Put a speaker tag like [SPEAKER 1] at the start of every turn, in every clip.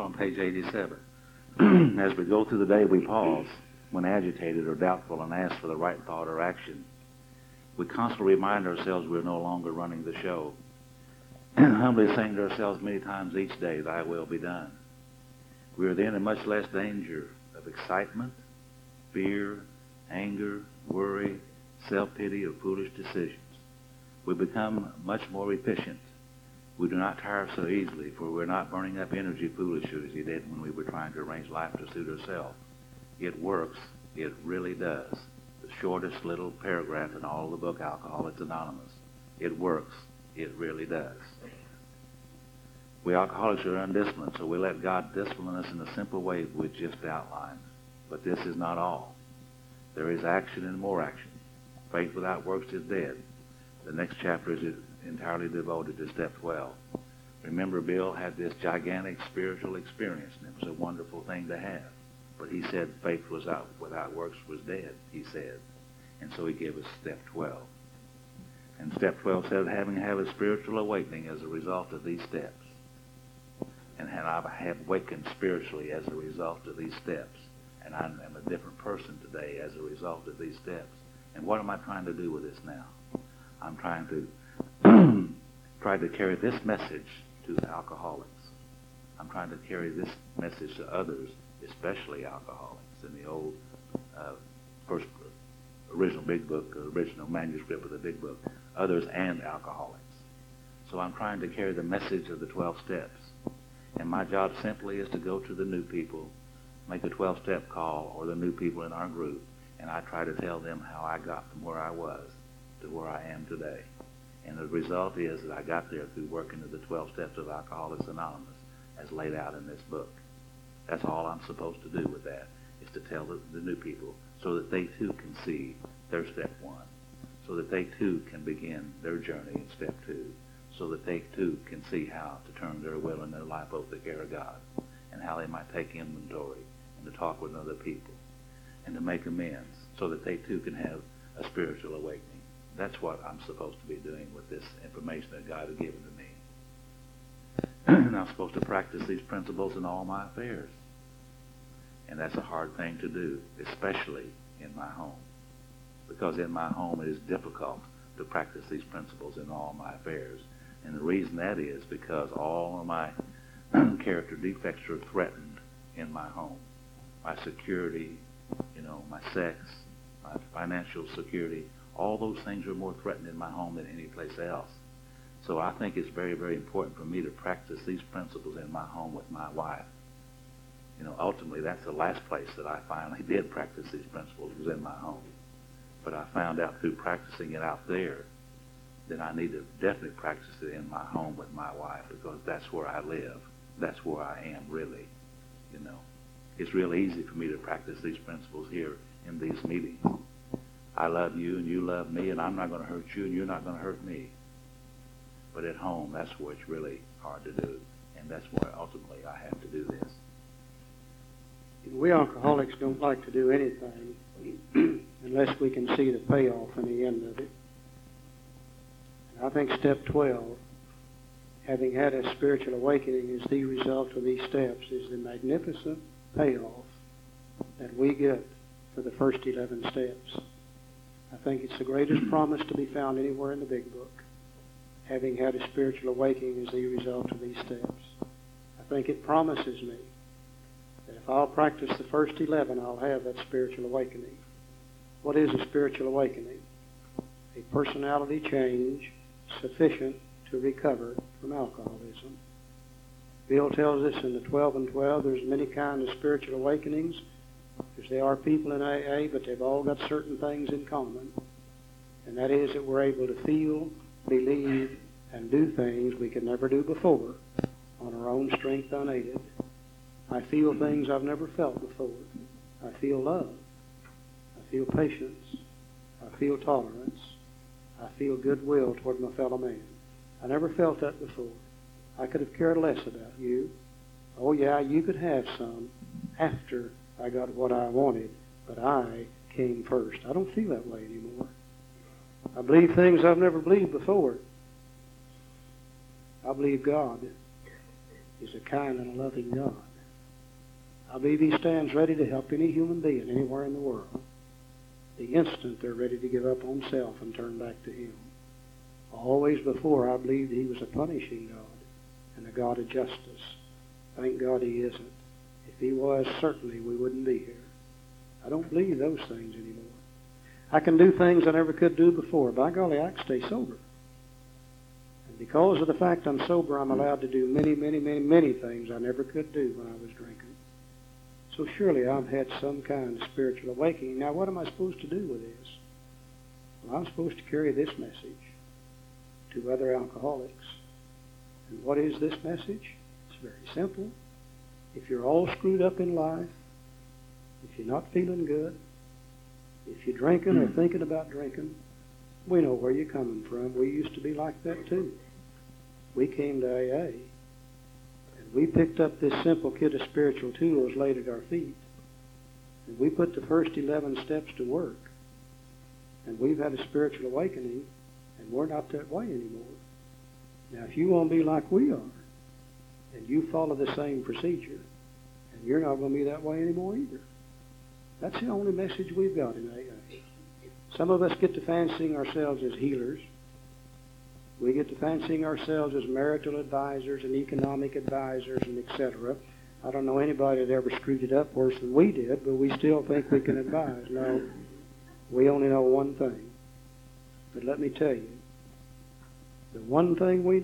[SPEAKER 1] on page 87. As we go through the day, we pause when agitated or doubtful and ask for the right thought or action. We constantly remind ourselves we're no longer running the show. And humbly saying to ourselves many times each day, thy will be done. We are then in much less danger of excitement, fear, anger, worry, self-pity, or foolish decisions. We become much more efficient. We do not tire so easily, for we're not burning up energy foolishly as we did when we were trying to arrange life to suit ourselves. It works. It really does. The shortest little paragraph in all the book, Alcoholics Anonymous. It works. It really does. We alcoholics are undisciplined, so we let God discipline us in the simple way we just outlined. But this is not all. There is action and more action. Faith without works is dead. The next chapter is entirely devoted to step 12. Remember, Bill had this gigantic spiritual experience, and it was a wonderful thing to have. But he said faith without works was dead, he said. And so he gave us step 12. And step 12 says, having had a spiritual awakening as a result of these steps. And I have awakened spiritually as a result of these steps. And I am a different person today as a result of these steps. And what am I trying to do with this now? I'm trying to carry this message to the alcoholics. I'm trying to carry this message to others, especially alcoholics. In the old first original big book, original manuscript of the big book, others and alcoholics. So I'm trying to carry the message of the 12 steps. And my job simply is to go to the new people, make a 12-step call, or the new people in our group, and I try to tell them how I got from where I was to where I am today. And the result is that I got there through working at the 12 steps of Alcoholics Anonymous as laid out in this book. That's all I'm supposed to do with that, is to tell the new people so that they too can see their step 1, so that they too can begin their journey in step 2, so that they too can see how to turn their will and their life over to the care of God, and how they might take inventory and to talk with other people and to make amends so that they too can have a spiritual awakening. That's what I'm supposed to be doing with this information that God has given to me. And I'm supposed to practice these principles in all my affairs. And that's a hard thing to do, especially in my home. Because in my home it is difficult to practice these principles in all my affairs. And the reason that is because all of my character defects are threatened in my home. My security, my sex, my financial security, all those things are more threatened in my home than any place else. So I think it's very, very important for me to practice these principles in my home with my wife. Ultimately, that's the last place that I finally did practice these principles was in my home. But I found out through practicing it out there that I need to definitely practice it in my home with my wife, because that's where I live. That's where I am, really. It's real easy for me to practice these principles here in these meetings. I love you and you love me, and I'm not going to hurt you and you're not going to hurt me. But at home, that's where it's really hard to do, and that's where ultimately I have to do this.
[SPEAKER 2] We alcoholics don't like to do anything unless we can see the payoff in the end of it. And I think step 12, having had a spiritual awakening as the result of these steps, is the magnificent payoff that we get for the first 11 steps. I think it's the greatest promise to be found anywhere in the big book. Having had a spiritual awakening as the result of these steps. I think it promises me that if I'll practice the first 11, I'll have that spiritual awakening. What is a spiritual awakening? A personality change sufficient to recover from alcoholism. Bill tells us in the 12 and 12 there's many kinds of spiritual awakenings, because there are people in AA, but they've all got certain things in common. And that is that we're able to feel, believe, and do things we could never do before on our own strength unaided. I feel things I've never felt before. I feel love. I feel patience. I feel tolerance. I feel goodwill toward my fellow man. I never felt that before. I could have cared less about you. Oh yeah, you could have some after I got what I wanted, but I came first. I don't feel that way anymore. I believe things I've never believed before. I believe God is a kind and a loving God. I believe he stands ready to help any human being anywhere in the world the instant they're ready to give up on self and turn back to him. Always before, I believed he was a punishing God and a God of justice. Thank God he isn't. If he was, certainly we wouldn't be here. I don't believe those things anymore. I can do things I never could do before. By golly, I can stay sober. And because of the fact I'm sober, I'm allowed to do many, many, many, many things I never could do when I was drinking. So surely I've had some kind of spiritual awakening. Now, what am I supposed to do with this? Well, I'm supposed to carry this message to other alcoholics. And what is this message? It's very simple. If you're all screwed up in life, if you're not feeling good, if you're drinking or thinking about drinking, we know where you're coming from. We used to be like that too. We came to AA, and we picked up this simple kit of spiritual tools laid at our feet, and we put the first 11 steps to work, and we've had a spiritual awakening, and we're not that way anymore. Now, if you want to be like we are, and you follow the same procedure, and you're not going to be that way anymore either. That's the only message we've got in AA. Some of us get to fancying ourselves as healers. We get to fancying ourselves as marital advisors and economic advisors and etc. I don't know anybody that ever screwed it up worse than we did, but we still think we can advise. No, we only know one thing. But let me tell you, the one thing we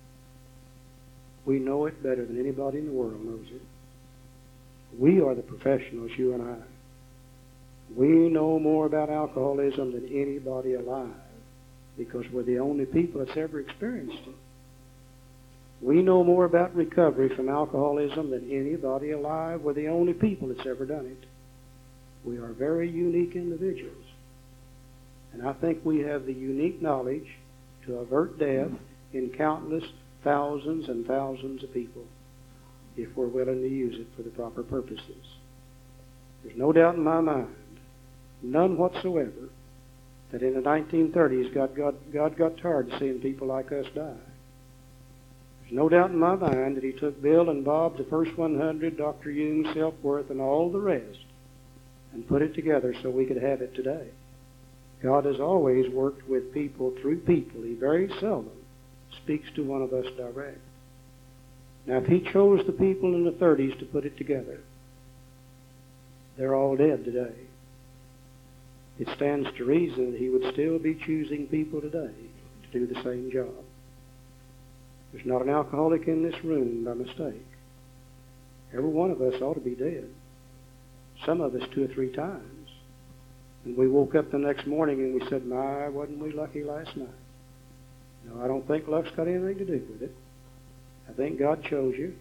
[SPEAKER 2] know it better than anybody in the world knows it. We are the professionals, you and I. We know more about alcoholism than anybody alive because we're the only people that's ever experienced it. We know more about recovery from alcoholism than anybody alive. We're the only people that's ever done it. We are very unique individuals. And I think we have the unique knowledge to avert death in countless thousands and thousands of people if we're willing to use it for the proper purposes. There's no doubt in my mind, none whatsoever, that in the 1930s God got tired of seeing people like us die. There's no doubt in my mind that he took Bill and Bob, the first 100, Dr. Jung, Self-Worth, and all the rest, and put it together so we could have it today. God has always worked with people through people. He very seldom speaks to one of us direct. Now, if he chose the people in the 30s to put it together, they're all dead today. It stands to reason that he would still be choosing people today to do the same job. There's not an alcoholic in this room by mistake. Every one of us ought to be dead. Some of us 2 or 3 times. And we woke up the next morning and we said, my, wasn't we lucky last night? No, I don't think luck's got anything to do with it. I think God chose you.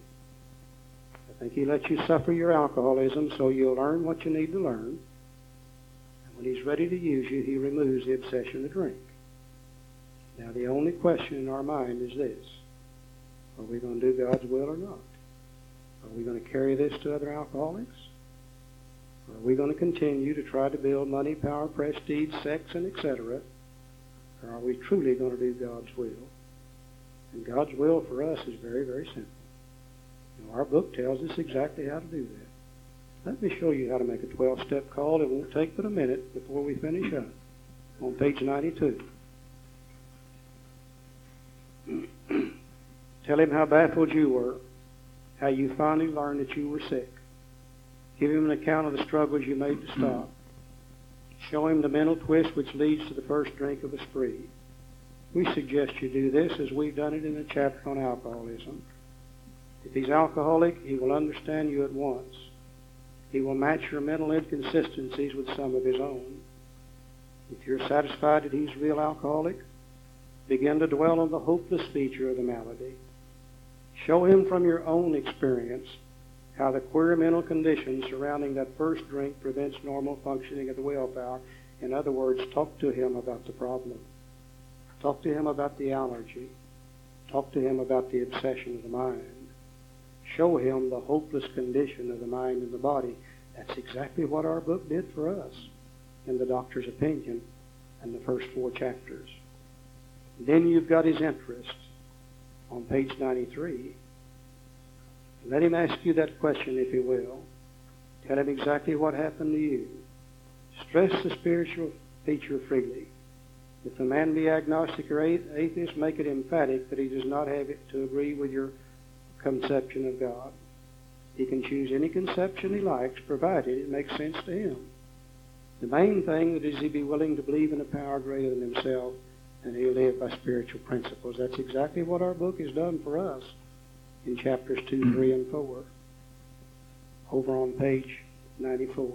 [SPEAKER 2] I think he lets you suffer your alcoholism so you'll learn what you need to learn. And when he's ready to use you, he removes the obsession to drink. Now, the only question in our mind is this. Are we going to do God's will or not? Are we going to carry this to other alcoholics? Or are we going to continue to try to build money, power, prestige, sex, and etc.? Or are we truly going to do God's will? And God's will for us is very, very simple. Now, our book tells us exactly how to do that. Let me show you how to make a 12-step call. It won't take but a minute before we finish up. On page 92. Tell him how baffled you were, how you finally learned that you were sick. Give him an account of the struggles you made to stop. Show him the mental twist which leads to the first drink of a spree. We suggest you do this as we've done it in the chapter on alcoholism. If he's alcoholic, he will understand you at once. He will match your mental inconsistencies with some of his own. If you're satisfied that he's a real alcoholic, begin to dwell on the hopeless feature of the malady. Show him from your own experience how the queer mental condition surrounding that first drink prevents normal functioning of the willpower. In other words, talk to him about the problem. Talk to him about the allergy. Talk to him about the obsession of the mind. Show him the hopeless condition of the mind and the body. That's exactly what our book did for us in the doctor's opinion in the first 4 chapters. Then you've got his interest on page 93. Let him ask you that question, if he will. Tell him exactly what happened to you. Stress the spiritual feature freely. If the man be agnostic or atheist, make it emphatic that he does not have it to agree with your conception of God. He can choose any conception he likes, provided it makes sense to him. The main thing is he be willing to believe in a power greater than himself, and he'll live by spiritual principles. That's exactly what our book has done for us in chapters 2, 3, and 4. Over on page 94.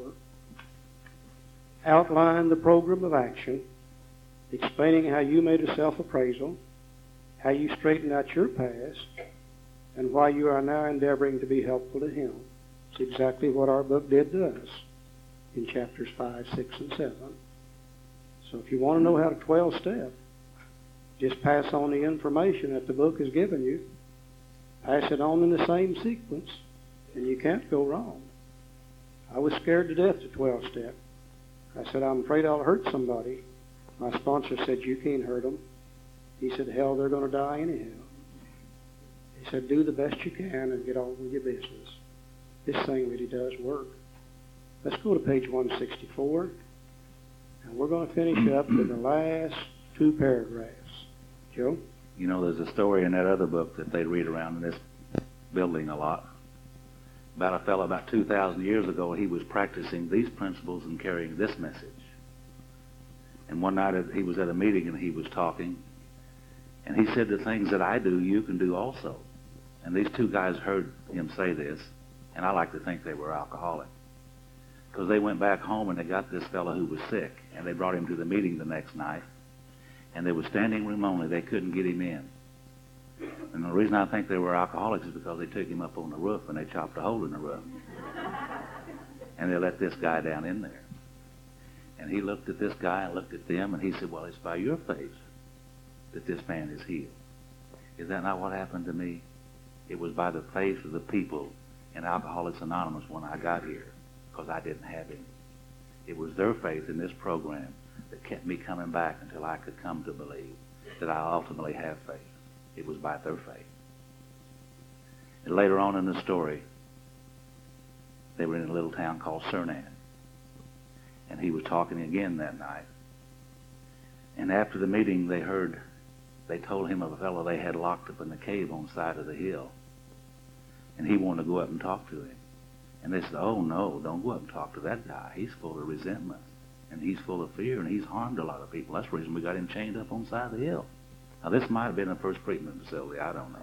[SPEAKER 2] Outline the program of action, explaining how you made a self-appraisal, how you straightened out your past, and why you are now endeavoring to be helpful to him. It's exactly what our book did to us in chapters 5, 6, and 7. So if you want to know how to 12-step, just pass on the information that the book has given you. Pass it on in the same sequence, and you can't go wrong. I was scared to death to 12-step. I said, I'm afraid I'll hurt somebody. My sponsor said, you can't hurt them. He said, hell, they're going to die anyhow. He said, do the best you can and get on with your business. This thing really does work. Let's go to page 164, and we're going to finish up with the last 2 paragraphs. Joe?
[SPEAKER 1] You know, there's a story in that other book that they read around in this building a lot about a fellow about 2,000 years ago. He was practicing these principles and carrying this message. And one night he was at a meeting and he was talking, and he said, the things that I do, you can do also. And these 2 guys heard him say this, and I like to think they were alcoholic, because they went back home and they got this fellow who was sick, and they brought him to the meeting the next night, and there was standing room only. They couldn't get him in. And the reason I think they were alcoholics is because they took him up on the roof and they chopped a hole in the roof. And they let this guy down in there. And he looked at this guy and looked at them, and he said, well, it's by your faith that this man is healed. Is that not what happened to me? It was by the faith of the people in Alcoholics Anonymous when I got here, because I didn't have any. It was their faith in this program that kept me coming back until I could come to believe that I ultimately have faith. It was by their faith. And later on in the story, they were in a little town called Cernan. And he was talking again that night. And after the meeting, they told him of a fellow they had locked up in the cave on the side of the hill. And he wanted to go up and talk to him. And they said, oh, no, don't go up and talk to that guy. He's full of resentment. And he's full of fear, and he's harmed a lot of people. That's the reason we got him chained up on the side of the hill. Now, this might have been the first treatment facility. I don't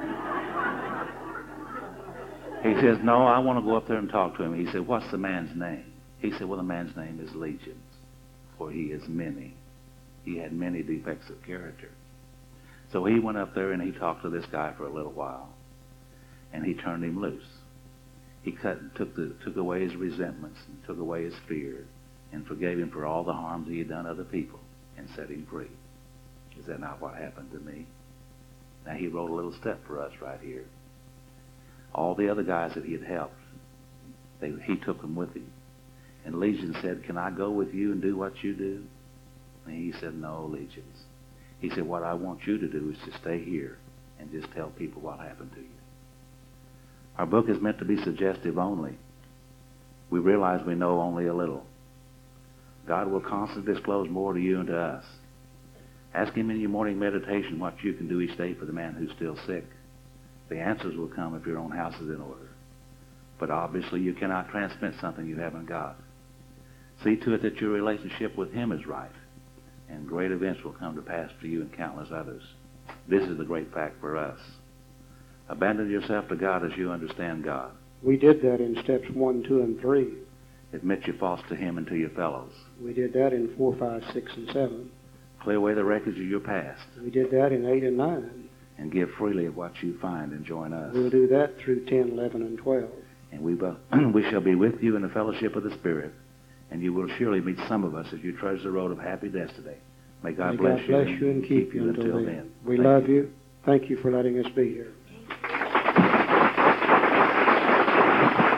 [SPEAKER 1] know. He says, no, I want to go up there and talk to him. He said, what's the man's name? He said, well, the man's name is Legions, for he is many. He had many defects of character. So he went up there and he talked to this guy for a little while, and he turned him loose. He took away his resentments and took away his fear and forgave him for all the harms he had done other people and set him free. Is that not what happened to me? Now, he wrote a little step for us right here. All the other guys that he had helped, he took them with him. And Legion said, can I go with you and do what you do? And he said, no, Legions. He said, what I want you to do is to stay here and just tell people what happened to you. Our book is meant to be suggestive only. We realize we know only a little. God will constantly disclose more to you and to us. Ask him in your morning meditation what you can do each day for the man who's still sick. The answers will come if your own house is in order. But obviously you cannot transmit something you haven't got. See to it that your relationship with him is right, and great events will come to pass for you and countless others. This is the great fact for us. Abandon yourself to God as you understand God.
[SPEAKER 2] We did that in steps 1, 2, and 3.
[SPEAKER 1] Admit your faults to him and to your fellows.
[SPEAKER 2] We did that in 4, 5, 6, and 7.
[SPEAKER 1] Clear away the wreckage of your past.
[SPEAKER 2] We did that in 8 and 9.
[SPEAKER 1] And give freely of what you find and join us.
[SPEAKER 2] We'll do that through 10, 11, and 12.
[SPEAKER 1] And we shall be with you in the fellowship of the Spirit, and you will surely meet some of us as you trudge the road of happy destiny. May God bless you
[SPEAKER 2] and keep you until then. We
[SPEAKER 1] Thank
[SPEAKER 2] love you. Thank you for letting us be here.